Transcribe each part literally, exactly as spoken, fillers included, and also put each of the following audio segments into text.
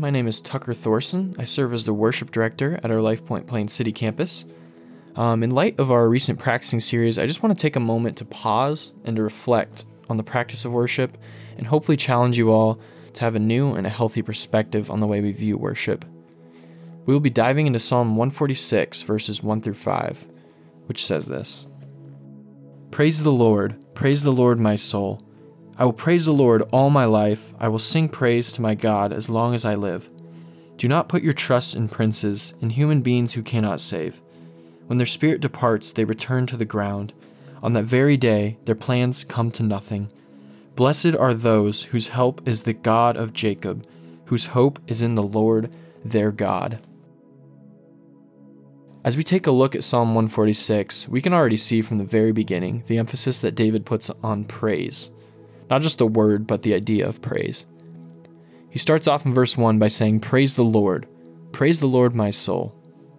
My name is Tucker Thorson. I serve as the worship director at our LifePoint Plain City campus. Um, in light of our recent practicing series, I just want to take a moment to pause and to reflect on the practice of worship and hopefully challenge you all to have a new and a healthy perspective on the way we view worship. We will be diving into Psalm one forty-six, verses one through five, which says this: Praise the Lord, praise the Lord, my soul. I will praise the Lord all my life. I will sing praise to my God as long as I live. Do not put your trust in princes, in human beings who cannot save. When their spirit departs, they return to the ground. On that very day, their plans come to nothing. Blessed are those whose help is the God of Jacob, whose hope is in the Lord their God. As we take a look at Psalm one forty-six, we can already see from the very beginning the emphasis that David puts on praise. Not just the word, but the idea of praise. He starts off in verse one by saying, Praise the Lord. Praise the Lord, my soul.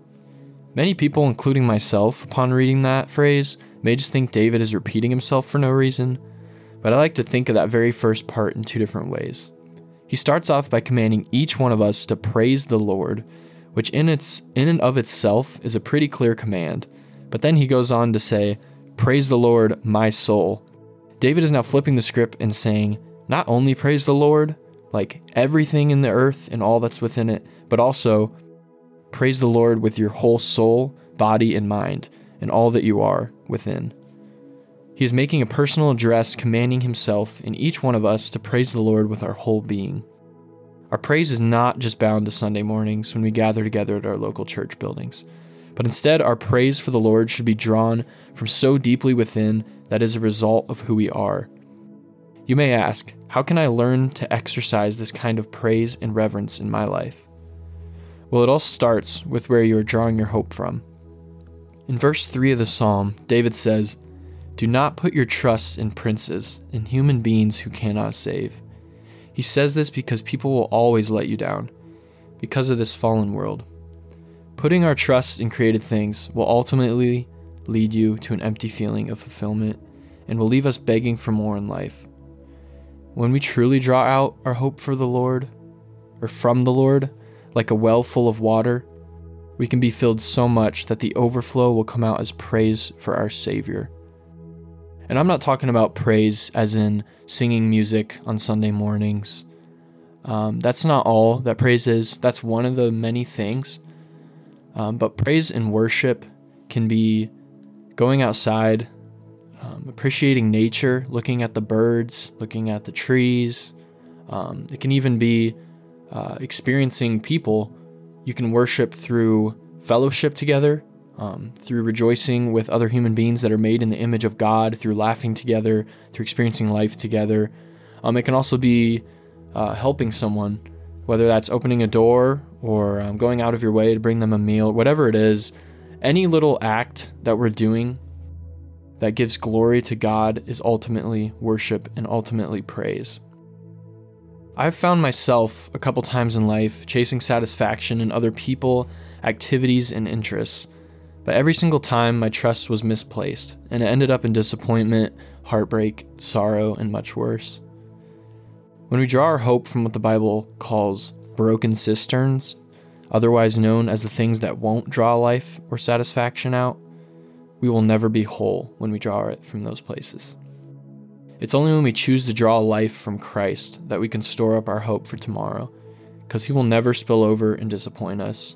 Many people, including myself, upon reading that phrase, may just think David is repeating himself for no reason, but I like to think of that very first part in two different ways. He starts off by commanding each one of us to praise the Lord, which in its in and of itself is a pretty clear command, but then he goes on to say, Praise the Lord, my soul. David is now flipping the script and saying, not only praise the Lord, like everything in the earth and all that's within it, but also praise the Lord with your whole soul, body, and mind, and all that you are within. He is making a personal address commanding himself and each one of us to praise the Lord with our whole being. Our praise is not just bound to Sunday mornings when we gather together at our local church buildings, but instead our praise for the Lord should be drawn from so deeply within that is a result of who we are. You may ask, how can I learn to exercise this kind of praise and reverence in my life? Well, it all starts with where you are drawing your hope from. In verse three of the psalm, David says, Do not put your trust in princes, in human beings who cannot save. He says this because people will always let you down, because of this fallen world. Putting our trust in created things will ultimately lead you to an empty feeling of fulfillment and will leave us begging for more in life. When we truly draw out our hope for the Lord, or from the Lord, like a well full of water, we can be filled so much that the overflow will come out as praise for our Savior. And I'm not talking about praise as in singing music on Sunday mornings. Um, that's not all that praise is. That's one of the many things. Um, but praise and worship can be going outside, um, appreciating nature, looking at the birds, looking at the trees. Um, it can even be uh, experiencing people. You can worship through fellowship together, um, through rejoicing with other human beings that are made in the image of God, through laughing together, through experiencing life together. Um, it can also be uh, helping someone, whether that's opening a door or um, going out of your way to bring them a meal, whatever it is. Any little act that we're doing that gives glory to God is ultimately worship and ultimately praise. I've found myself a couple times in life chasing satisfaction in other people, activities, and interests, but every single time my trust was misplaced, and it ended up in disappointment, heartbreak, sorrow, and much worse. When we draw our hope from what the Bible calls broken cisterns, otherwise known as the things that won't draw life or satisfaction out, we will never be whole when we draw it from those places. It's only when we choose to draw life from Christ that we can store up our hope for tomorrow, because he will never spill over and disappoint us.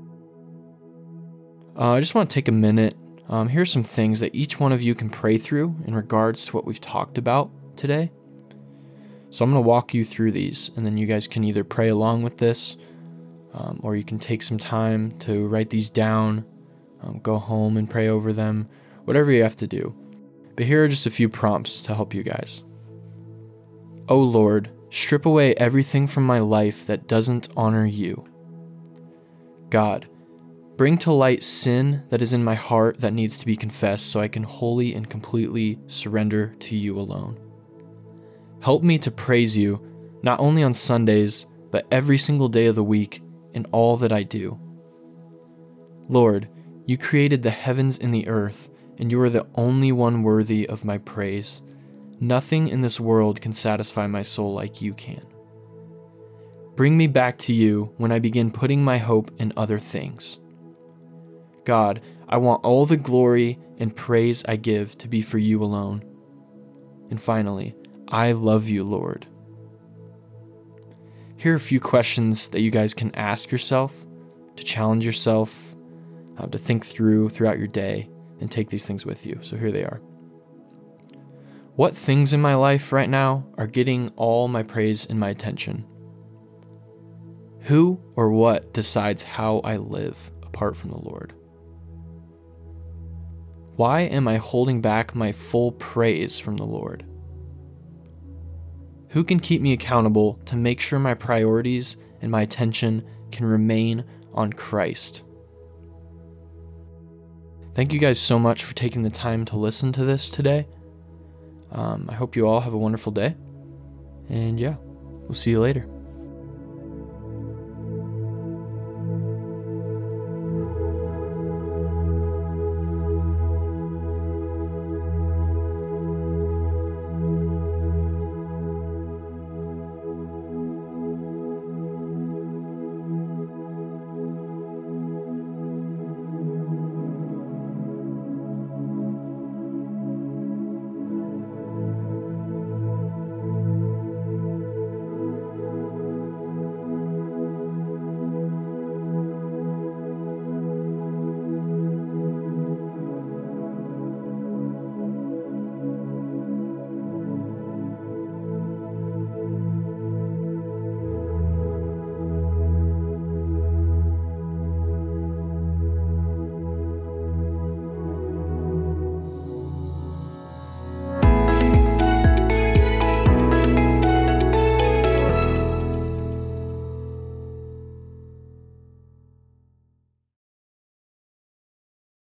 Uh, I just want to take a minute. Um, here are some things that each one of you can pray through in regards to what we've talked about today. So I'm going to walk you through these, and then you guys can either pray along with this, Um, or you can take some time to write these down, um, go home and pray over them, whatever you have to do. But here are just a few prompts to help you guys. O Lord, strip away everything from my life that doesn't honor you. God, bring to light sin that is in my heart that needs to be confessed so I can wholly and completely surrender to you alone. Help me to praise you, not only on Sundays, but every single day of the week, in all that I do. Lord, you created the heavens and the earth, and you are the only one worthy of my praise. Nothing in this world can satisfy my soul like you can. Bring me back to you when I begin putting my hope in other things. God, I want all the glory and praise I give to be for you alone. And finally, I love you, Lord. Here are a few questions that you guys can ask yourself to challenge yourself, uh, to think through throughout your day and take these things with you. So here they are. What things in my life right now are getting all my praise and my attention? Who or what decides how I live apart from the Lord? Why am I holding back my full praise from the Lord? Who can keep me accountable to make sure my priorities and my attention can remain on Christ? Thank you guys so much for taking the time to listen to this today. Um, I hope you all have a wonderful day. And yeah, we'll see you later.